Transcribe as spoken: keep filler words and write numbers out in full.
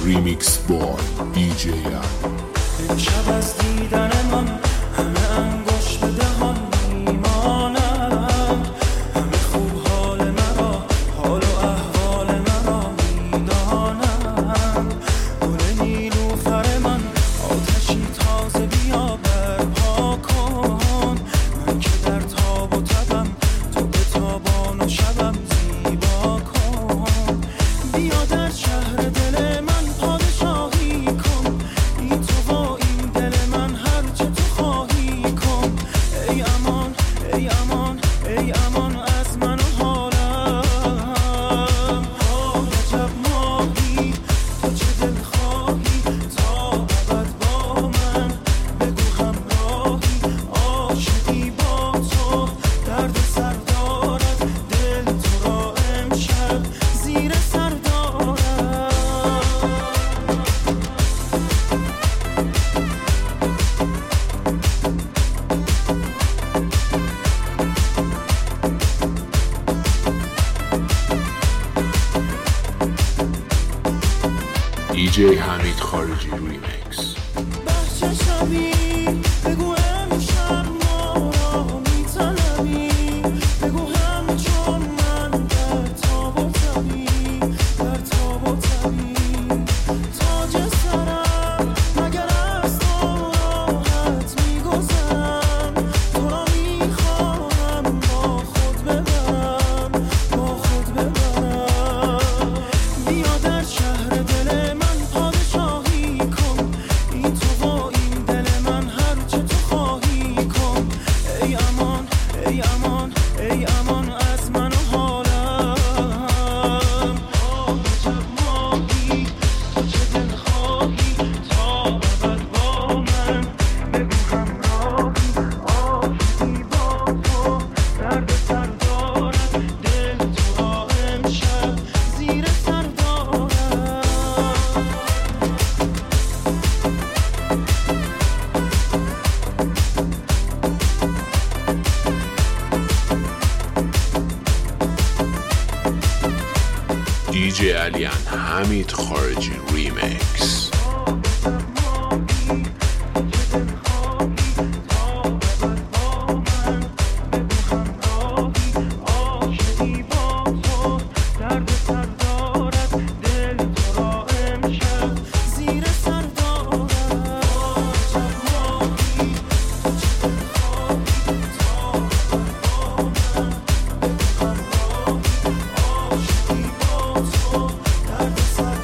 ریمیکس با دی جی امشب از دیدن من همه انگشت به دهان میمانند، همه خوب حال مرا، حال و احوال مرا میدانند. گل نیلوفر من آتشی تازه بیا برپا کن، من که در تاب و تبم تو به تابان و شبم زیبا کن. بیا در شهر دل من پادشاهی کن، بی تو با این دل من هر چه تو خواهی کن. ای امان ای امان ای امان از من و حالم. آه عجب ماهی تو چه دل خواهی تا ابد با من، بگو همراهی عاشقی با تو درد سر دارد، دل تو را امشب زیر سر دارد. دی جی حمید خارجی ریمیکس. بخش شبی بگو امشب ما را میطلبی، بگو همچون من در تاب و تبی، در تاب و تبی. تاج سرم مگر از تو راحت میگذرم، تو را میخواهم با خود ببرم، با خود ببرم. بیا در شهر دل من پادشاهی کن، بی تو با این دل من هر چه تو خواهی کن. ای امان ای امان ای امان از من و حالم. آه عجب ماهی تو چه دل خواهی تا ابد با من، بگو همراهی عاشقی با تو درد سر دارد، دل تو را امشب زیر سر دارد. دی جی علیان حمید خارجی ریمیکس. درد سر